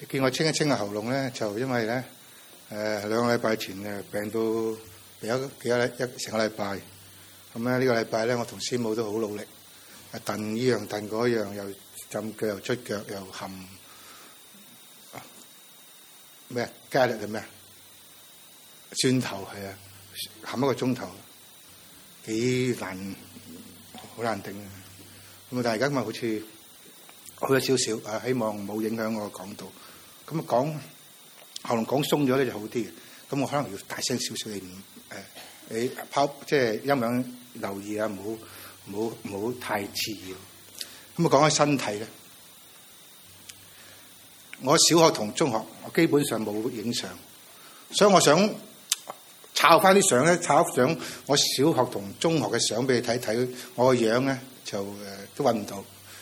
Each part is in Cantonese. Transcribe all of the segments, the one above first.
見我清一清個喉嚨咧，就因為咧2個禮拜前病到有成個禮拜，咁咧呢個禮拜咧我同師母都好努力，燉呢樣燉嗰樣，又浸腳又出腳又含咩加力係咩蒜頭係啊，含1個鐘頭，幾難，好難頂啊！咁但係而家咁啊好似好咗少少啊，希望冇影響我講道。咁講喉嚨講鬆咗咧就好啲嘅，咁我可能要大聲少少，你拋即係音響留意啊，唔好太刺耳。咁啊講起身體咧，我小學同中學我基本上冇影相，所以我想抄翻啲相咧，抄相我小學同中學嘅相俾你睇睇，我個樣咧就都揾唔到。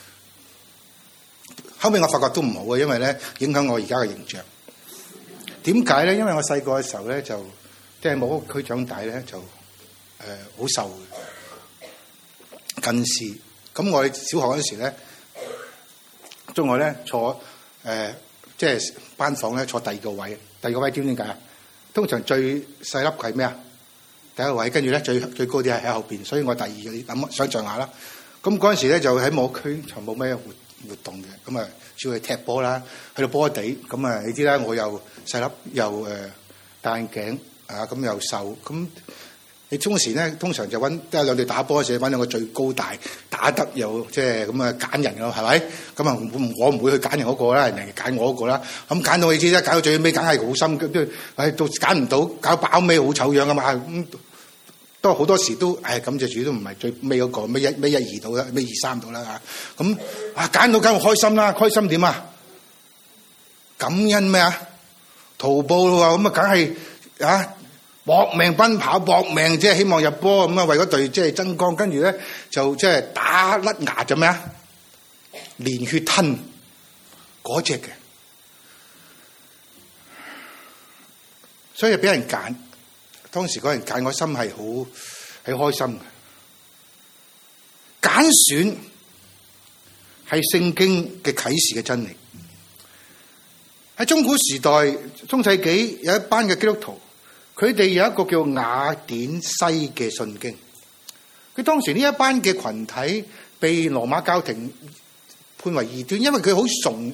後尾我發覺都唔好嘅，因為咧影響我而家嘅形象。點解咧？因為我細個嘅時候咧就即係冇屋區長大咧就好瘦嘅近視。咁我哋小學嗰陣時咧，中學咧坐即係班房咧坐第二個位。第二個位點解啊？通常最細粒係咩啊？第一個位，跟住咧最高啲係喺後邊，所以我第二個你諗想象下啦。咁嗰陣時咧就喺冇區就冇咩活動嘅，咁啊主要係踢波啦，去到波地，咁啊你知啦，我又細粒又戴眼鏡啊，咁又瘦，咁你通常就揾得兩隊打波嘅時候揾兩個最高大打得又即係咁啊揀人咯，係咪？咁啊我唔會去揀人嗰個啦，人哋揀我嗰個啦。咁揀到你知啦，揀到最尾梗係好心，都到揀唔到，搞飽尾好醜樣啊嘛。都好多時都感謝主都唔係最尾嗰個，尾一二到啦，尾2、3到啦嚇。咁揀到梗係開心啦，開心點啊？感恩咩啊？徒步咯喎，咁啊梗係搏命奔跑，搏命即係希望入波咁啊，為嗰隊即係增光，跟住咧就即係打甩牙就咩啊？連血吞嗰隻嘅，所以俾人揀。當時嗰人揀我心係好開心嘅。揀選係聖經嘅啟示嘅真理。喺中古時代、中世紀有一班嘅基督徒，佢哋有一個叫雅典西嘅信經。佢當時呢一班嘅群體被羅馬教廷判為異端，因為佢好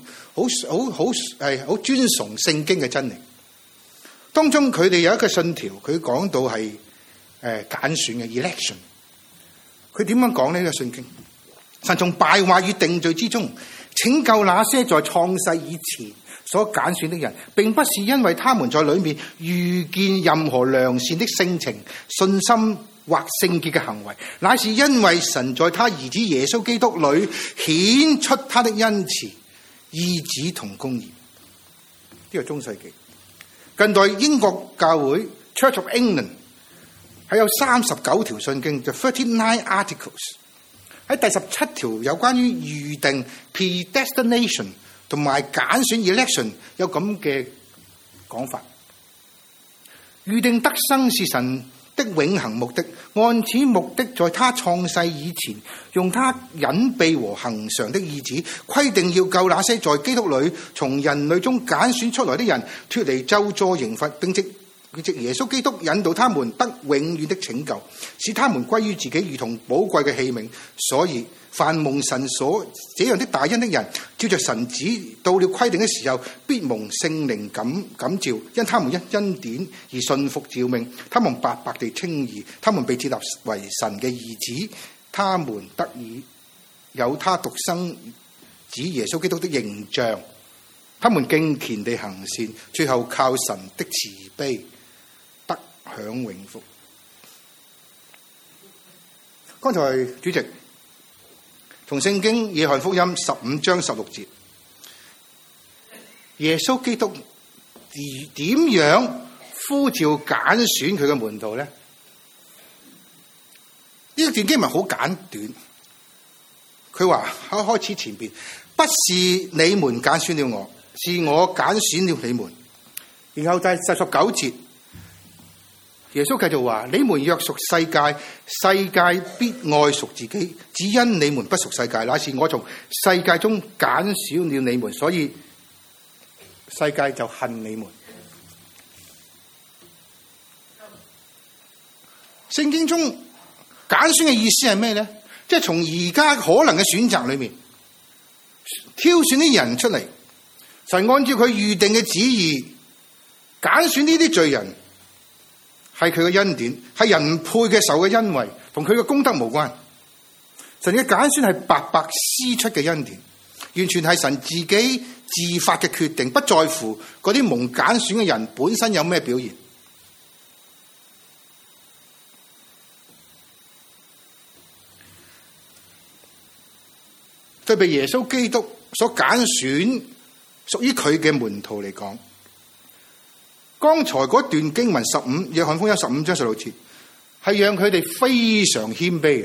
尊崇聖經嘅真理。當中佢哋有一個信條，佢講到係揀選嘅 election。佢點樣講呢？呢個信經，神從敗壞與定罪之中拯救那些在創世以前所揀選的人，並不是因為他們在裏面遇見任何良善的性情、信心或聖潔嘅行為，乃是因為神在他兒子耶穌基督裏顯出他的恩慈、義旨同公義。呢個中世紀。近代英國教會 Church of England 係有39條信經，就 39 articles。喺第17條有關於預定 predestination 同埋揀選 election 有咁嘅講法。預定得生是神的永恆目的，按此目的在他創世以前，用他隱秘和恆常的意志，規定要救那些在基督裏從人類中揀選出來的人，脫離咒詛刑罰，並藉耶穌基督引導他們得永遠的拯救，使他們歸於自己如同寶貴嘅器皿。所以凡蒙神所這樣的大恩的人，照着神旨到了規定的時候，必蒙聖靈感召，因他們因恩典而信服召命，他們白白地稱義，他們被接納為神嘅兒子，他們得以有他獨生子耶穌基督的形象，他們敬虔地行善，最後靠神的慈悲得享永福。剛才主席從聖經約翰福音15章16節，耶穌基督點樣呼召揀選佢嘅門徒咧？呢個段經文好簡短，佢話喺開始前邊，不是你們揀選了我，是我揀選了你們。然後第19節，耶穌繼續話：你們若屬世界，世界必愛屬自己；只因你們不屬世界，乃是我從世界中揀選了你們，所以世界就恨你們。聖經中揀選嘅意思係咩咧？即係從而家可能嘅選擇裏面挑選啲人出嚟，神按照佢預定嘅旨意揀選呢啲罪人，係佢嘅恩典，係人唔配嘅受嘅恩惠，同佢嘅功德無關。神嘅揀選係白白施出嘅恩典，完全係神自己自發嘅決定，不在乎嗰啲蒙揀選嘅人本身有咩表現。對被耶穌基督所揀選屬於佢嘅門徒嚟講，剛才嗰段經文約翰福音15章16節係讓佢哋非常謙卑嘅，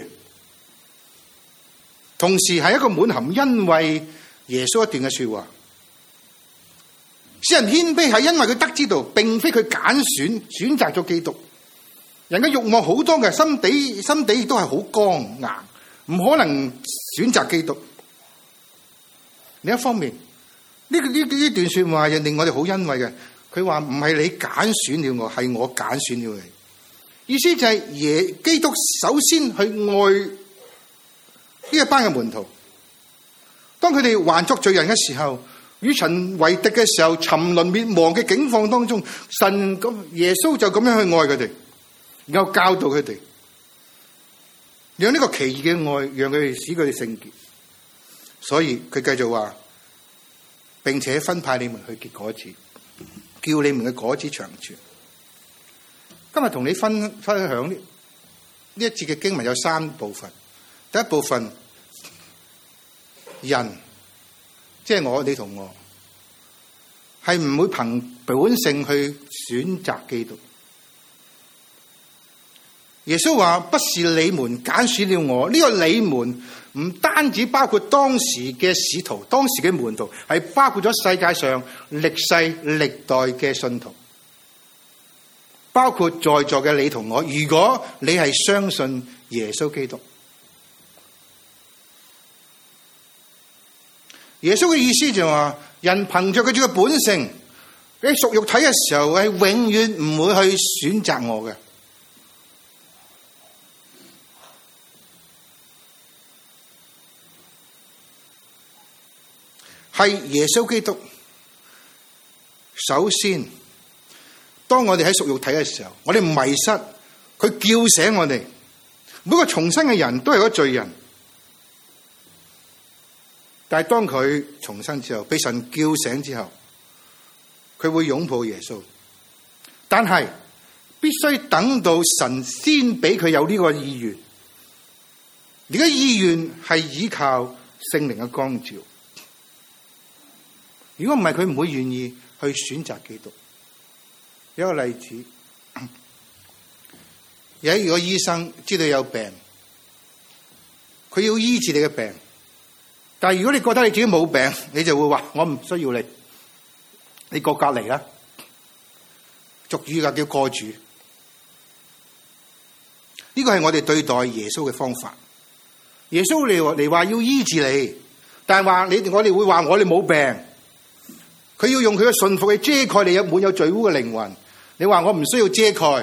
同時係一個滿含恩惠耶穌一段嘅說話。使人謙卑係因為佢得知道並非佢揀選擇咗基督。人嘅慾望好多嘅，心底亦都係好剛硬，唔可能選擇基督。另一方面，呢段說話又令我哋好欣慰嘅。佢話唔係你揀選了我，係我揀選了你。意思就係基督首先去愛呢一班嘅門徒。當佢哋還作罪人嘅時候，與神為敵嘅時候，沉淪滅亡嘅境況當中，耶穌就咁樣去愛佢哋，然後教導佢哋，讓呢個奇異嘅愛，讓佢哋使佢哋聖潔。所以佢繼續話，並且分派你們去結果子，叫你們嘅果子長存。今日同你分享呢一節嘅經文有3部分。第一部分，人即係我，你同我係唔會憑本性去選擇基督。耶穌話：不是你們揀選了我。呢個你們唔單止包括當時嘅使徒、當時嘅門徒，係包括咗世界上歷世歷代嘅信徒，包括在座嘅你同我。如果你係相信耶穌基督，耶穌嘅意思就係話，人憑着佢嘅本性，喺屬肉體嘅時候係永遠唔會去選擇我嘅。係耶穌基督首先，當我哋喺屬肉體嘅時候，我哋迷失，佢叫醒我哋。每個重生嘅人都係個罪人，但係當佢重生之後，被神叫醒之後，佢會擁抱耶穌。但係必須等到神先俾佢有呢個意願，而家意願係依靠聖靈嘅光照。如果唔係，佢唔會願意去選擇基督。有一個例子，有一個醫生知道有病，佢要醫治你嘅病，但係如果你覺得你自己冇病，你就會話我唔需要你，你過隔離啦。俗語嘅叫過主，呢個係我哋對待耶穌嘅方法。耶穌嚟話要醫治你，但係話我哋會話我哋冇病。佢要用佢嘅順服去遮蓋你滿有罪污嘅靈魂。你話我唔需要遮蓋，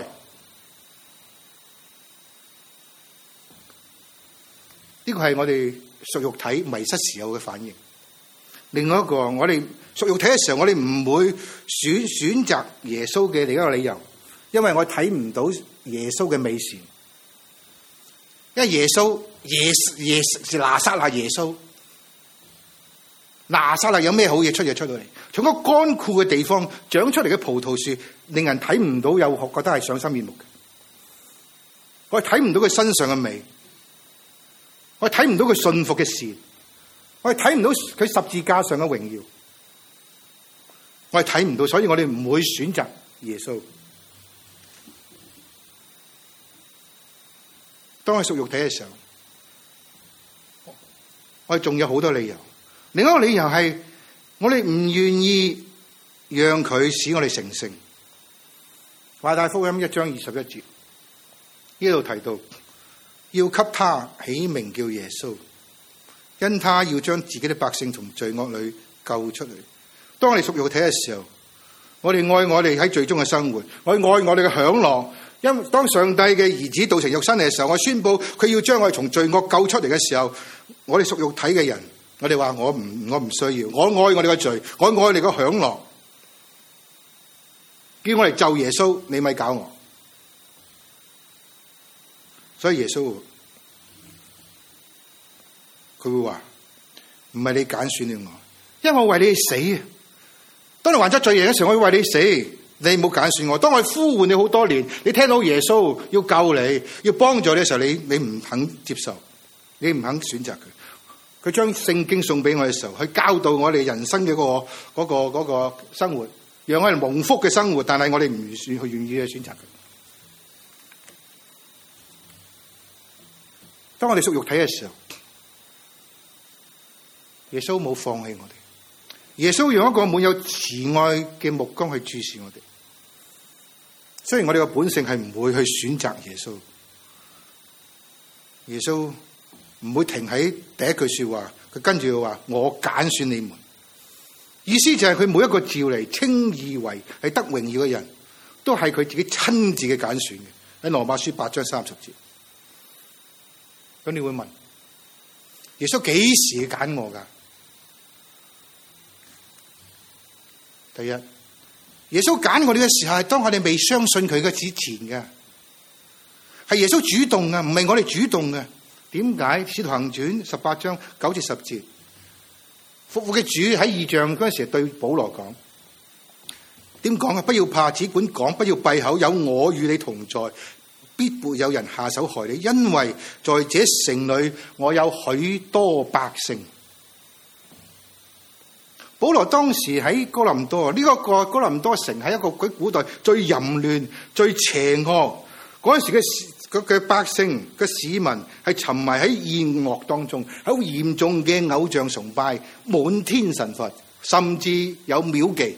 呢個係我哋屬肉體迷失時候嘅反應。另外一個，我哋屬肉體嘅時候，我哋唔會選擇耶穌嘅另一個理由，因為我睇唔到耶穌嘅美善。因為耶穌拿撒勒耶穌，拿撒勒有咩好嘢出到嚟？從個乾枯嘅地方長出嚟嘅葡萄樹，令人睇唔到，又覺得係賞心悅目嘅。我哋睇唔到佢身上嘅美，我哋睇唔到佢信服嘅善，我哋睇唔到佢十字架上嘅榮耀，我哋睇唔到，所以我哋唔會選擇耶穌。當我屬肉體嘅時候，我哋仲有好多理由。另一個理由係，我哋唔願意讓佢使我哋成聖。馬太福音1章21節呢度提到，要給他起名叫耶穌，因他要將自己的百姓從罪惡裏救出嚟。 當我哋屬肉體嘅時候，我哋愛我哋喺罪中嘅生活，我哋愛我哋嘅享樂。因為當上帝嘅兒子道成肉身嚟嘅時候，我宣布佢要將我哋從罪惡救出嚟嘅時候，我哋屬肉體嘅人，我哋話我唔需要，我愛我哋嘅罪，我愛我哋嘅享樂。叫我哋就耶穌，你咪搞我。所以耶穌佢會話唔係你揀選了我，因為我為你死。當你還咗罪人嘅時候，我會為你死。你冇揀選我。當我呼喚你好多年，你聽到耶穌要救你，要幫助你嘅時候，你唔肯接受，你唔肯選擇佢。佢將聖經送俾我嘅時候，去教導我哋人生嘅嗰個生活，讓我哋蒙福嘅生活。但係我哋唔願意去選擇佢。當我哋屬肉體嘅時候，耶穌冇放棄我哋。耶穌用一個滿有慈愛嘅目光去注視我哋。雖然我哋嘅本性係唔會去選擇耶穌，耶穌唔會停喺第一句說話，佢跟住話我揀選你們，意思就係佢每一個召嚟稱義為係得榮耀嘅人，都係佢自己親自嘅揀選嘅。喺羅馬書8章30節。咁你會問，耶穌幾時揀我噶？第一，耶穌揀我哋嘅時候係當我哋未相信佢嘅之前嘅，係耶穌主動嘅，唔係我哋主動嘅。點解？使徒行傳18章9至10節，復活嘅主喺異象嗰陣時對保羅講，點講啊？不要怕，只管講，不要閉口，有我與你同在，必沒有人下手害你，因為在這城裏我有許多百姓。保羅當時喺哥林多，呢個哥林多城係一個佢古代最淫亂、最邪惡嗰陣時嘅百姓嘅市民，係沉迷喺宴樂當中，喺好嚴重嘅偶像崇拜，滿天神佛，甚至有廟妓。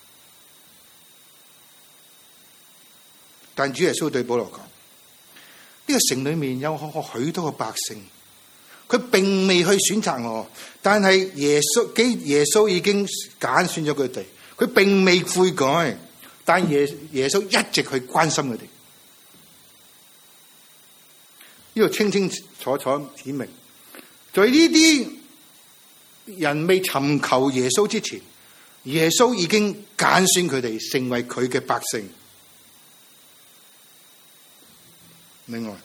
但主耶穌對保羅講：呢個城裏面有許多嘅百姓。佢並未去選擇我，但係耶穌已經揀選咗佢哋。佢並未悔改，但耶穌一直去關心佢哋。呢度清清楚楚指明，在呢啲人未尋求耶穌之前，耶穌已經揀選佢哋成為佢嘅百姓。另外，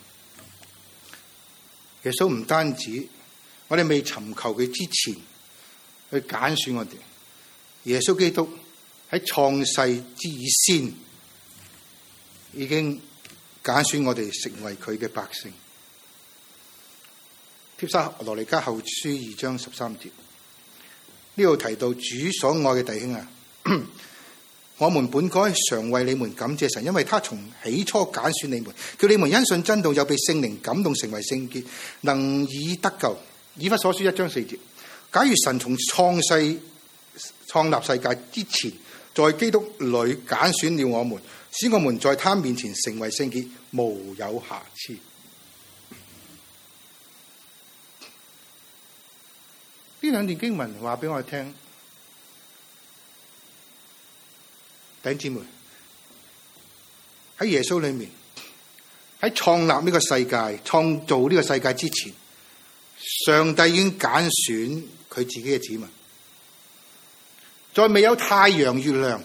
耶穌唔單止我哋未尋求佢之前去揀選我哋，耶穌基督喺創世之以先已經揀選我哋成為佢嘅百姓。帖撒羅尼迦後書2章13節，呢度提到主所愛嘅弟兄啊，我們本該常為你們感謝神，因為他從起初揀選你們，叫你們因信真道，又被聖靈感動，成為聖潔，能以得救。以弗所書1章4節，假如神從創立世界之前，在基督裏揀選了我們，使我們在他面前成為聖潔，無有瑕疵。呢兩段經文話俾我哋聽，弟兄姊妹，喺耶穌裏面，喺創立呢個世界、創造呢個世界之前，上帝已經揀選佢自己嘅子民。在未有太陽、月亮，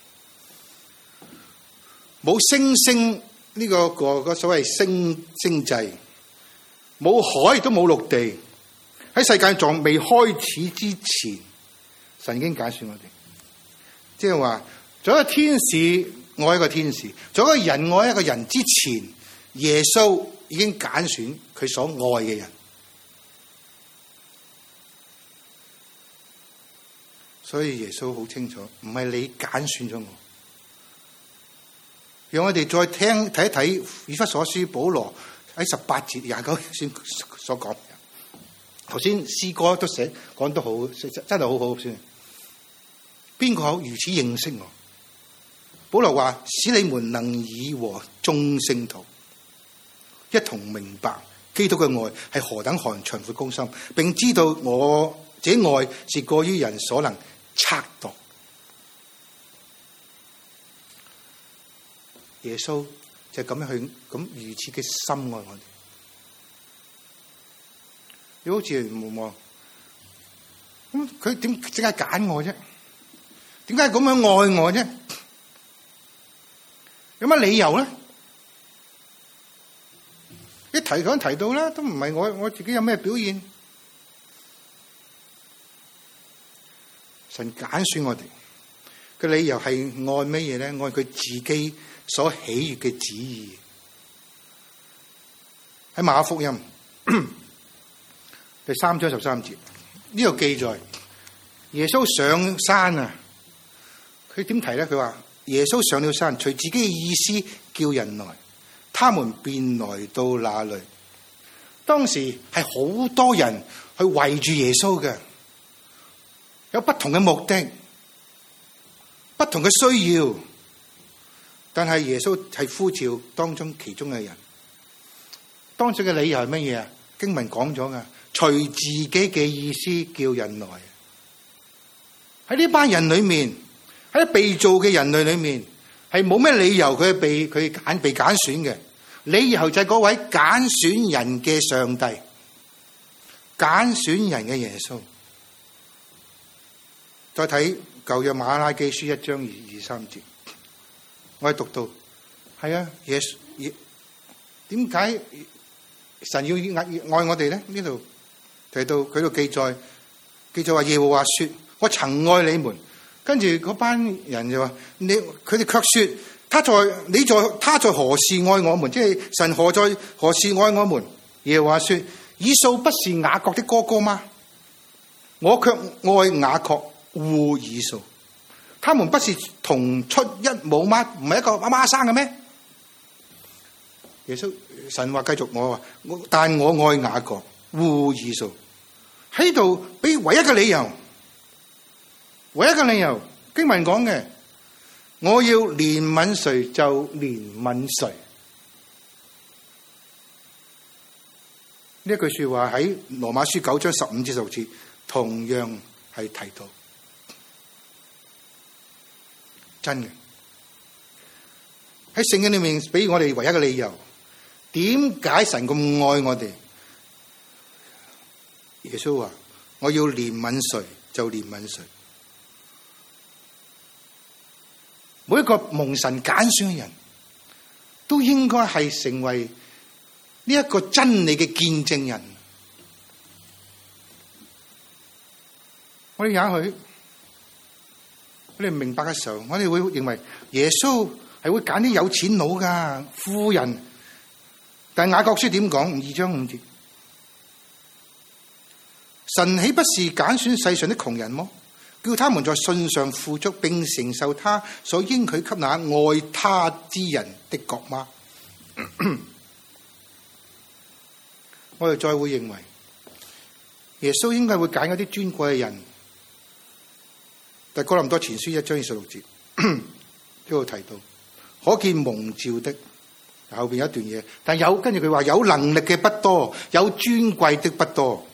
冇星星呢個所謂星際，冇海都冇陸地，喺世界仲未開始之前，神已經揀選我哋。即係話，做一個天使愛一個天使，做一個人愛一個人之前，耶穌已經揀選佢所愛嘅人。所以耶穌好清楚，唔係你揀選咗我。讓我哋再睇一睇以弗所書保羅喺18節29節所講。頭先詩歌都講得好，真係好好先。邊個如此認識我？保羅話：使你們能以和眾聖徒一同明白基督嘅愛係何等長闊高深，並知道我這愛是過於人所能測度耶穌就咁樣去咁如此嘅深愛我哋。你好似唔望，咁佢點解揀我啫？點解咁樣愛我啫？有乜理由咧？一提到啦，都唔係我自己有咩表現。神揀選我哋嘅理由係愛乜嘢咧？愛佢自己所喜悅嘅旨意。喺馬可福音第3章13節呢度記載，耶穌上山啊，佢點提咧？佢話耶穌上了山，隨自己嘅意思叫人來，他們便來到那裏。當時係好多人去圍住耶穌嘅，有不同嘅目的，不同嘅需要，但係耶穌係呼召當中其中嘅人。當時嘅理由係乜嘢啊？經文講咗噶，隨自己嘅意思叫人來。喺呢班人裏面，喺被造嘅人類裏面，係冇咩理由佢被揀選嘅。理由就係嗰位揀選人嘅上帝，揀選人嘅耶穌。再睇舊約馬拉基書1章2、3節，我哋讀到係啊，耶穌點解神要愛我哋咧？呢度提到佢度記載話耶和華說：我曾愛你們。跟住嗰班人就話佢哋卻說他在何時愛我們？即係神何時愛我們？耶和華說：以掃不是雅各的哥哥嗎？我卻愛雅各惡以掃。他們不是同出一母嗎？唔係一個媽媽生嘅咩？耶穌神話繼續但我愛雅各惡以掃。喺度俾唯一嘅理由，經文講嘅，我要憐憫誰就憐憫誰。呢一句說話喺羅馬書9章15至16節同樣係提到，真嘅喺聖經裏面俾我哋唯一嘅理由，點解神咁愛我哋？耶穌話：我要憐憫誰就憐憫誰。每一個蒙神揀選嘅人都應該係成為呢一個真理嘅見證人。我哋也許我哋唔明白嘅時候，我哋會認為耶穌係會揀啲有錢佬噶富人，但係雅各書點講？2章5節，神豈不是揀選世上的窮人麼？叫他們在信上富足，並承受他所應許給那愛他之人的國嗎？我哋再會認為耶穌應該會揀一啲尊貴嘅人。但哥林多前書1章26節呢度提到，可見蒙召的，後邊有一段嘢，但跟住佢話有能力嘅不多，有尊貴的不多。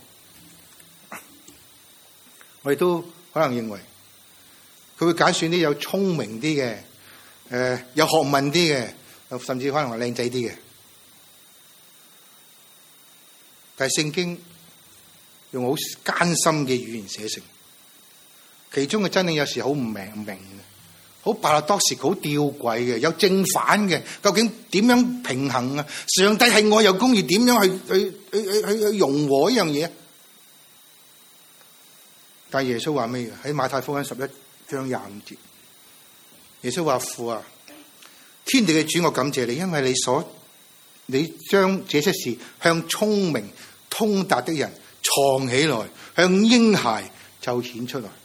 我哋都可能認為佢會揀選啲有聰明啲嘅，有學問啲嘅，甚至可能話靚仔啲嘅。但係聖經用好艱深嘅語言寫成，其中嘅真理有時好唔明嘅，好paradox，好吊詭嘅，有正反嘅。究竟點樣平衡啊？上帝係愛又公義，點樣去融和呢樣嘢？但耶穌話咩嘅？喺馬太福音11章25節，耶穌話：父啊，天地嘅主，我感謝你，因為你將這些事向聰明通達的人藏起來，向嬰孩就顯出來。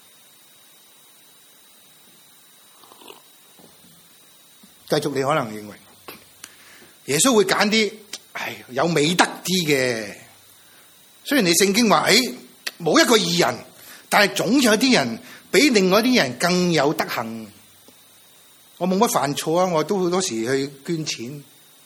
繼續，你可能認為耶穌會揀啲有美德啲嘅。雖然你聖經話冇一個義人，但係總有啲人比另外啲人更有德行。我冇乜犯錯啊，我都好多時去捐錢。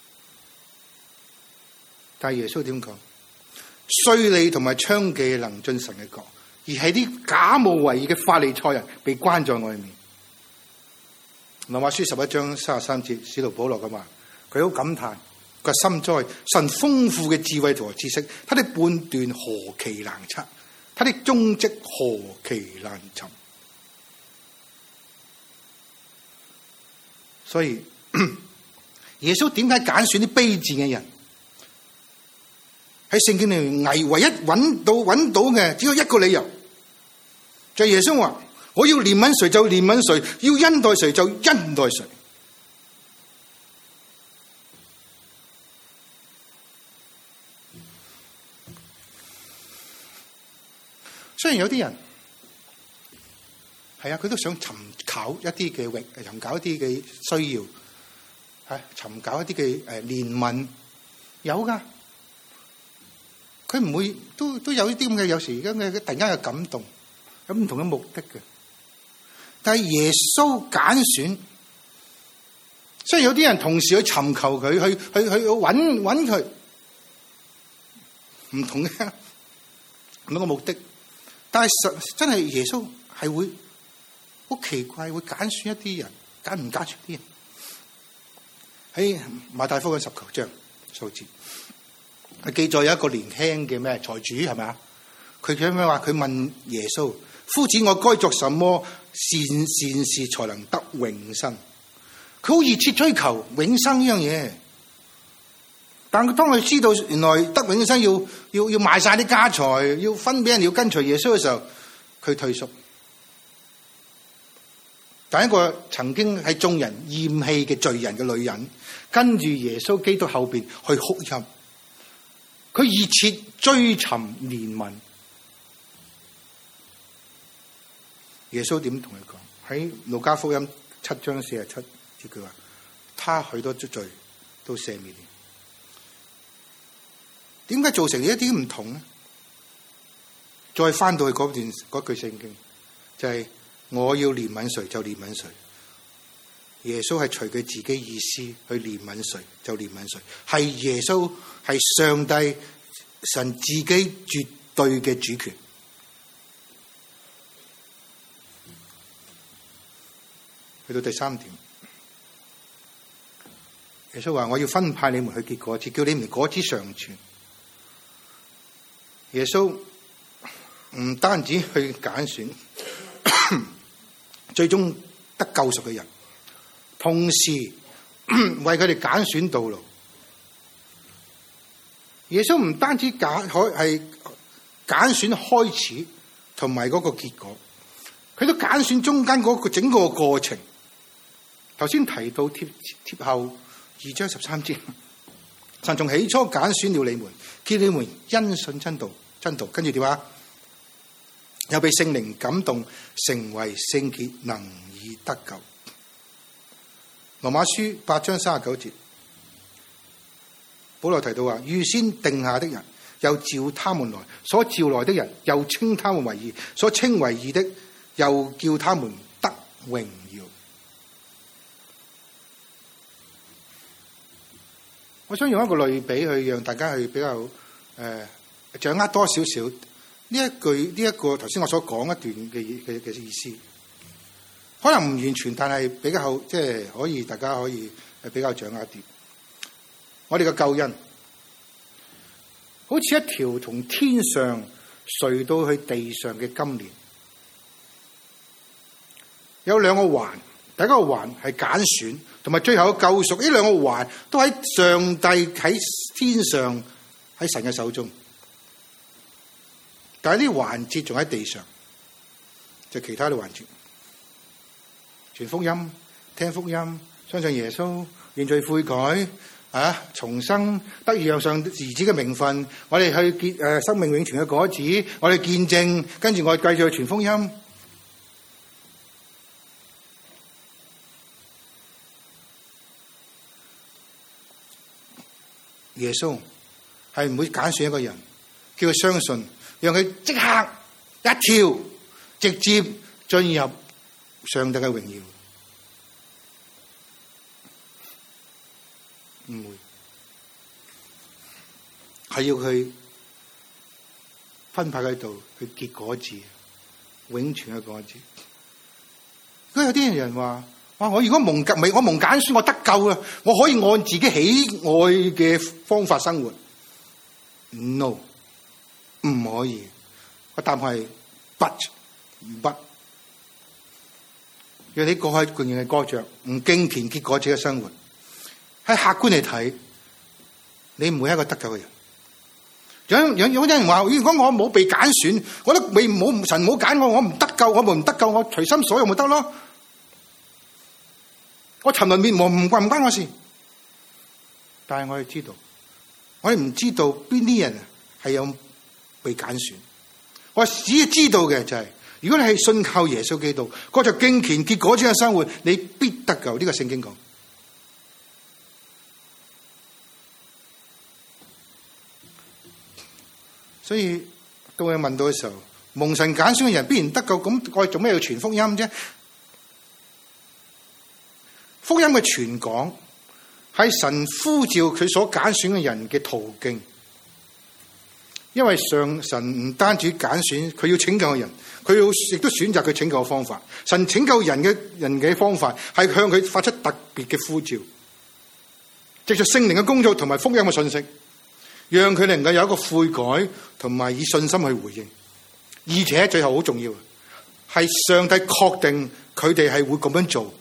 但係耶穌點講？稅吏同埋娼妓能進神嘅國，而係啲假冒為義嘅法利賽人被關在外面。 羅馬書11章33節，使徒保羅咁話，佢好感嘆，佢深哉，神豐富嘅智慧同知識，他的判斷何其難測，他的蹤跡何其難尋。所以耶穌點解揀選啲卑賤嘅人？喺聖經裏面唯一揾到嘅只有一個理由，就係耶穌話：我要憐憫誰就憐憫誰，要恩待誰就恩待誰。雖然有啲人係啊，佢都想尋找一啲嘅尋找一啲嘅需要，尋找一啲嘅憐憫，有噶。佢唔會都有啲咁嘅，有時而家嘅突然間嘅感動，有唔同嘅目的嘅。但係耶穌揀選，雖然有啲人同時去尋求佢，去揾佢，唔同嘅唔同嘅目的。但係真係耶穌係會好奇怪，會揀選一啲人，揀唔揀選啲人。喺馬太福音19章數字。記載有一個年輕嘅咩財主係咪啊？佢咁樣話，佢問耶穌：夫子，我該作什麼善事才能得永生？佢好熱切追求永生呢樣嘢，但當佢知道原來得永生要賣晒啲家財，要分俾人，要跟隨耶穌嘅時候，佢退縮。但一個曾經係眾人厭棄嘅罪人嘅女人，跟住耶穌基督後邊去哭泣。佢熱切追尋憐憫，耶穌點同佢講？喺路加福音7章47節，佢話：他許多罪都赦免了。點解造成一啲唔同呢？再翻到去嗰句聖經，就係、是、我要憐憫誰就憐憫誰。耶穌係隨佢自己意思去憐憫誰就憐憫誰，係耶穌係上帝神自己絕對嘅主權。去到第3點，耶穌話：我要分派你們去結果子，叫你們果子常存。耶穌唔單止去揀選最終得救贖嘅人，同時為佢哋揀選道路。耶穌唔單止係揀選開始同埋嗰個結果，佢都揀選中間嗰個整個過程。頭先提到貼後2章13節，神從起初揀選了你們，叫你們因信真道，跟住點啊？又被聖靈感動，成為聖潔，能以得救。羅馬書8章39節，保羅提到話：預先定下的人，又召他們來；所召來的人，又稱他們為義；所稱為義的，又叫他們得榮耀。我想用一個類比去讓大家去比較掌握多少少呢一個頭先我所講一段嘅意思。可能唔完全，但係比較好，即係可以大家可以比較掌握一啲。我哋嘅救恩好似一條從天上垂到去地上嘅金鏈，有兩個環，第一個環係揀選，同埋最後嘅救贖。呢兩個環都喺上帝喺天上喺神嘅手中，但係呢啲環節仲喺地上，就其他嘅環節。傳福音、聽福音、相信耶穌、認罪悔改重生，得以讓上兒子嘅名分，我哋去結生命永存嘅果子，我哋見證，跟住我哋繼續去傳福音。耶穌係唔會揀選一個人，叫佢相信，讓佢即刻一跳，直接進入上帝嘅榮耀，唔會，係要佢分派喺度去結果子，永存嘅果子。如果有啲人話我如果蒙揀選，我得救啦，我可以按自己喜愛嘅方法生活。No， 唔可以。個答案係 but。若你過去仍然係過着唔敬虔結果子嘅生活，喺客觀嚟睇，你唔會係一個得救嘅人。有人話：如果我冇被揀選，我都神冇揀我，我唔得救，我唔得救，我隨心所欲咪得咯。我沉淪滅亡唔關我事。但係我哋知道，我哋唔知道邊啲人係有被揀選。我只知道嘅就係，如果你係信靠耶穌基督，過着敬虔結果子嘅生活，你必得救。呢個聖經講。所以到我問到嘅時候，蒙神揀選嘅人必然得救，咁我哋做咩要傳福音啫？福音嘅傳講係神呼召佢所揀選嘅人嘅途徑，因為神唔單止揀選，佢要拯救人，佢亦都選擇佢拯救嘅方法。神拯救人嘅方法係向佢發出特別嘅呼召，藉着聖靈嘅工作同埋福音嘅信息，讓佢能夠有一個悔改同埋以信心去回應。而且最後好重要，係上帝確定佢哋係會咁樣做。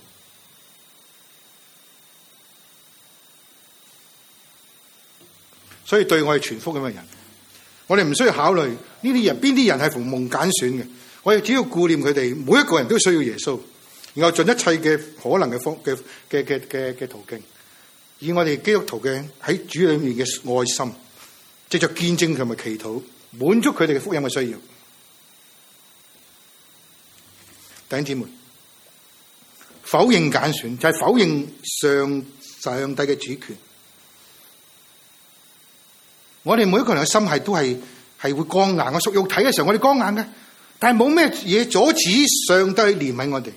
所以對我哋傳福音嘅人，我哋唔需要考慮呢啲人邊啲人係蒙揀選嘅，我哋只要顧念佢哋每一個人都需要耶穌，然後盡一切嘅可能嘅途徑，以我哋基督徒嘅喺主裏面嘅愛心，藉着見證同埋祈禱，滿足佢哋嘅福音嘅需要。弟兄姊妹，否認揀選就係否認上帝嘅主權。我哋每一個人嘅心都係會剛硬，我屬肉體嘅時候我哋剛硬嘅，但係冇咩嘢阻止上帝憐憫我哋。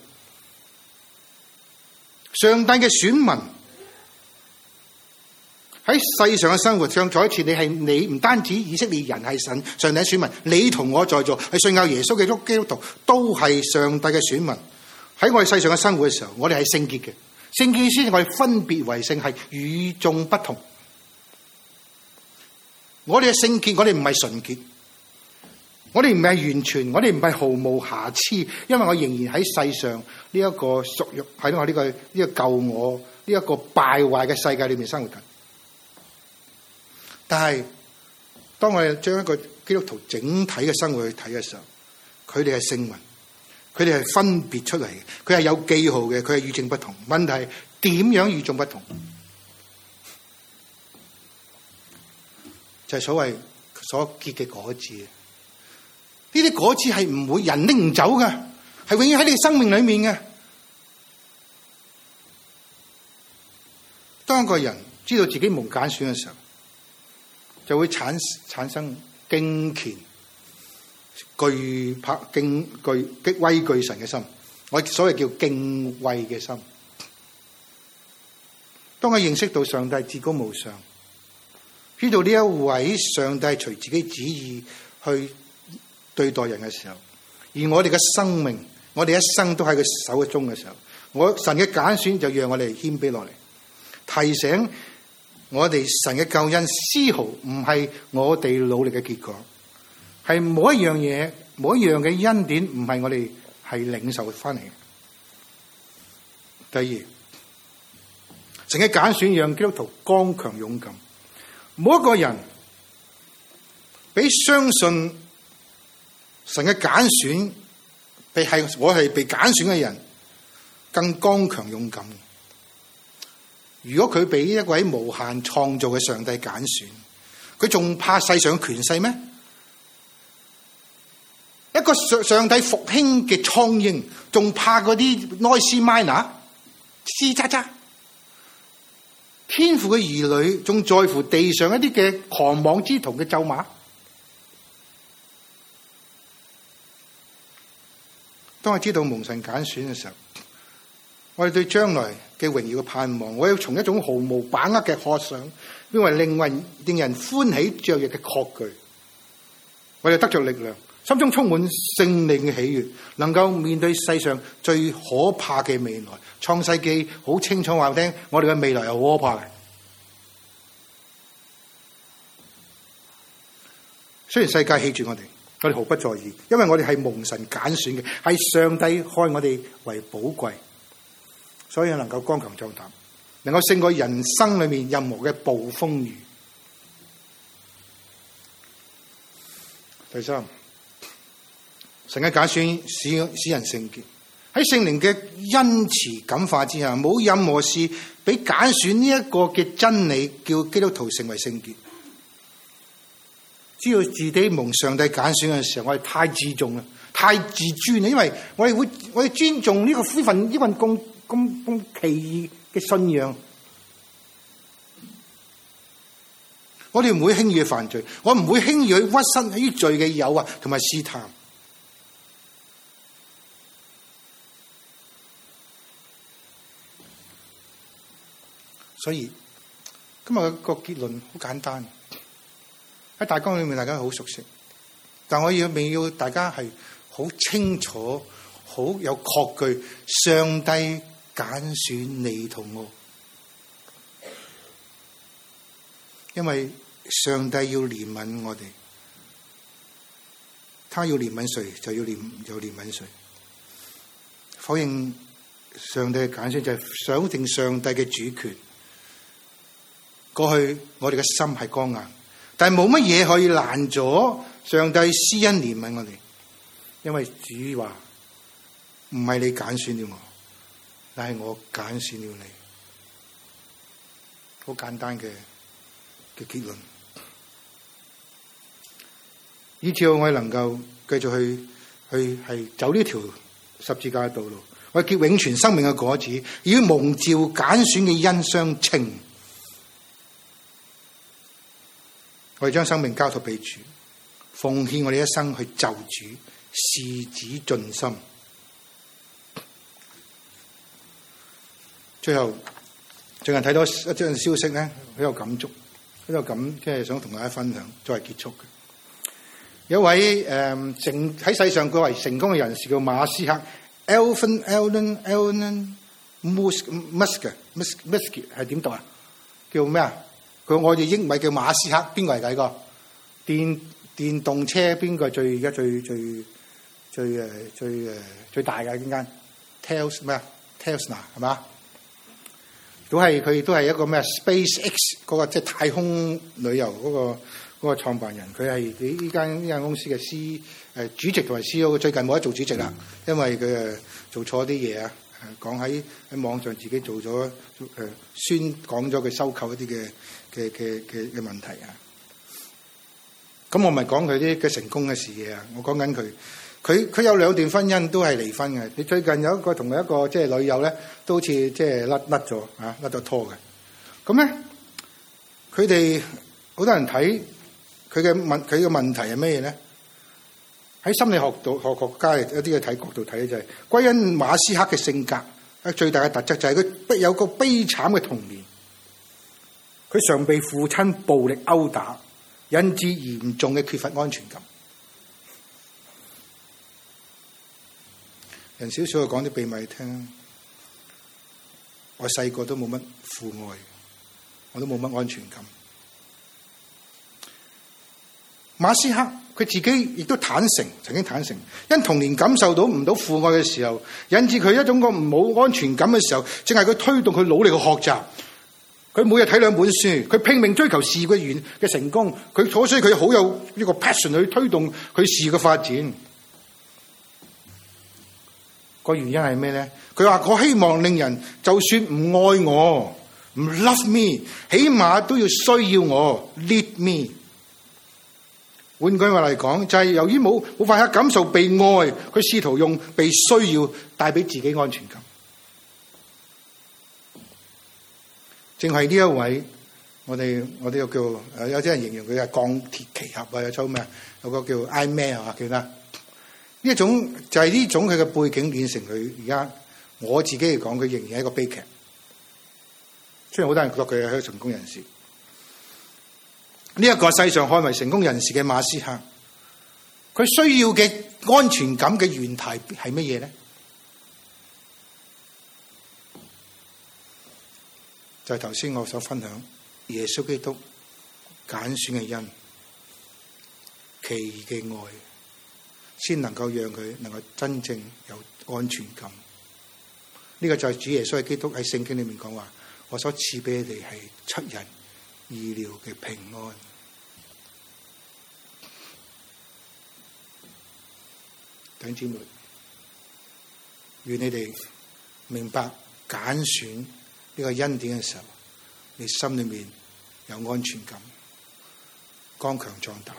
上帝嘅選民喺世上嘅生活上，再一次你唔單止以色列人係上帝嘅選民，你同我在座係信靠耶穌嘅基督徒都係上帝嘅選民。喺我哋世上嘅生活嘅時候，我哋係聖潔嘅。聖潔意思係我哋分別為聖，係與眾不同。我哋嘅聖潔，我哋唔係純潔，我哋唔係完全，我哋唔係毫無瑕疵，因為我仍然喺世上呢一個屬於喺我呢個舊我呢一個敗壞嘅世界裏面生活緊。但係當我哋將一個基督徒整體嘅生活去睇嘅時候，佢哋係聖民，佢哋係分別出嚟嘅，佢係有記號嘅，佢係與眾不同。問題係點樣與眾不同？就係所結嘅果子。呢啲果子係唔會人拎唔走嘅，係永遠喺你生命裏面嘅。當一個人知道自己蒙揀選嘅時候，就會產生敬虔、懼怕、畏懼神嘅心。我所謂叫敬畏嘅心。當我認識到上帝至高無上，知道呢一位上帝隨自己旨意去對待人嘅時候，而我哋嘅生命，我哋一生都喺佢手中嘅時候，神嘅揀選就讓我哋謙卑落嚟，提醒我哋神嘅救恩絲毫唔係我哋努力嘅結果，係冇一樣嘢，冇一樣嘅恩典唔係我哋係領受翻嚟嘅。第二，神嘅揀選讓基督徒剛強勇敢。冇一個人比相信神嘅揀選，我係被揀選嘅人更剛強勇敢。如果佢俾一位無限創造嘅上帝揀選，佢仲怕世上權勢咩？一個上帝復興嘅蒼蠅，仲怕嗰啲 noisy miner 吱喳喳？天父嘅兒女仲在乎地上一啲嘅狂妄之徒嘅咒罵？當我知道蒙神揀選嘅時候，我哋對將來嘅榮耀嘅盼望，我要從一種毫無把握嘅渴想，變為令人歡喜雀躍嘅確據。我哋得着力量， 心中充滿聖靈嘅喜悅，能夠面對世上最可怕嘅未來。創世記好清楚話聽，我哋嘅未來係好可怕嘅。雖然世界棄絕我哋，我哋毫不在意，因為我哋係蒙神揀選嘅，係上帝看我哋為寶貴，所以能夠剛強壯膽，能夠勝過人生裏面任何嘅暴風雨。第三，神嘅揀選使人聖潔，喺聖靈嘅恩慈感化之下，冇任何事比揀選呢一個嘅真理叫基督徒成為聖潔。知道自己蒙上帝揀選嘅時候，我哋太自重啦，太自尊啦，因為我哋尊重呢份咁奇異嘅信仰。我哋唔會輕易去犯罪，我唔會輕易去屈身於罪嘅誘惑同埋試探。所以今日個結論好簡單，喺大綱裏面大家好熟悉，但我要大家係好清楚、好有確據，上帝揀選你同我，因為上帝要憐憫我哋，他要憐憫誰就要憐憫誰。否認上帝嘅揀選就係否定上帝嘅主權。過去我哋嘅心係剛硬，但係冇乜嘢可以攔咗上帝施恩憐憫我哋，因為主話唔係你揀選了我，但係我揀選了你。好簡單嘅結論，以至我哋能夠繼續去係走呢條十字架嘅道路，我哋結永存生命嘅果子，與蒙召揀選嘅恩相稱。我哋將生命交託俾主，奉獻我哋一生去就主，事子盡心。最後，最近睇到一張消息咧，好有感觸，好有感，即係想同大家分享，作為結束嘅。有一位喺世上佢為成功嘅人士叫馬斯克 ，Elon Musk 係點讀啊？叫咩啊？我哋英文叫馬斯克，邊個係個電動車邊個而家最大嘅邊間 Tesla 係嘛？佢都係一個咩 SpaceX 嗰個即係太空旅遊嗰個創辦人，佢係呢間公司嘅主席同埋 CEO， 最近冇得做主席啦，因為佢做錯啲嘢啊，講喺網上自己做咗宣講咗佢收購一啲嘅問題啊。咁我咪講佢啲嘅成功嘅事嘢啊，我講緊佢有兩段婚姻都係離婚嘅。你最近有一個同一個即係女友咧，都好似即係甩咗拖嘅。咁咧，佢哋好多人睇佢嘅問題係咩嘢咧？喺心理學家一啲嘅睇角度睇就係歸因馬斯克嘅性格最大嘅特質就係佢有個悲慘嘅童年，佢常被父親暴力毆打，引致嚴重嘅缺乏安全感。人少少講啲秘密聽，我細個都冇乜父愛，我都冇乜安全感。馬斯克佢自己亦都曾經坦誠，因童年感受到唔到父愛嘅時候，引致佢一種個冇安全感嘅時候，正係佢推動佢努力去學習。佢每日睇2本書，佢拼命追求事業嘅成功，所以佢好有呢個 passion 去推動佢事業嘅發展。個原因係咩咧？佢話我希望令人就算唔愛我，唔 love me， 起碼都要需要我 lead me。換句話嚟講，就係由於冇辦法感受被愛，佢試圖用被需要帶俾自己安全感。正係呢一位，我哋又叫有啲人形容佢係鋼鐵奇俠啊，有抽咩？有個叫 Iron Man 啊，記得呢一種就係呢種佢嘅背景變成佢而家我自己嚟講，佢仍然係一個悲劇。雖然好多人覺得佢係一個成功人士。呢一個世上看為成功人士嘅馬斯克， 佢需要嘅安全感嘅源頭係乜嘢咧？就係頭先我所分享耶穌基督揀選嘅恩、奇異嘅愛，先能夠讓佢能夠真正有安全感。呢個就係主耶穌基督喺聖經裏面講話，我所賜俾你哋係出人意料嘅平安。弟兄姊妹，願你哋明白揀選呢個恩典嘅時候，你心裏面有安全感，剛強壯膽，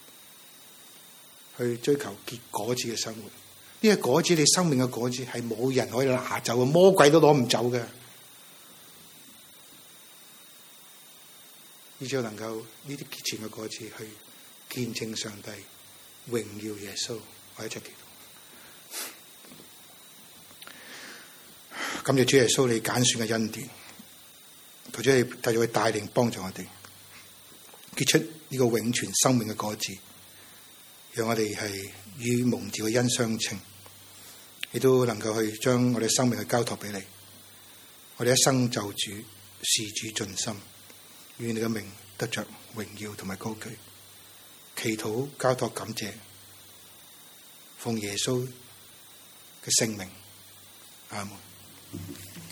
去追求結果子嘅生活。呢個果子，你生命嘅果子係冇人可以拿走嘅，魔鬼都攞唔走嘅。你只要能夠呢啲結前嘅果子去見證上帝，榮耀耶穌。我一齊祈禱。感謝主耶穌你揀選嘅恩典，求主你繼續去帶領幫助我哋結出呢個永存生命嘅果子，讓我哋係與蒙召嘅恩相稱，亦都能夠去將我哋生命去交託俾你。我哋一生就主事主盡心，願你嘅名得着榮耀同埋高舉。祈禱交託感謝，奉耶穌嘅聖名，阿門。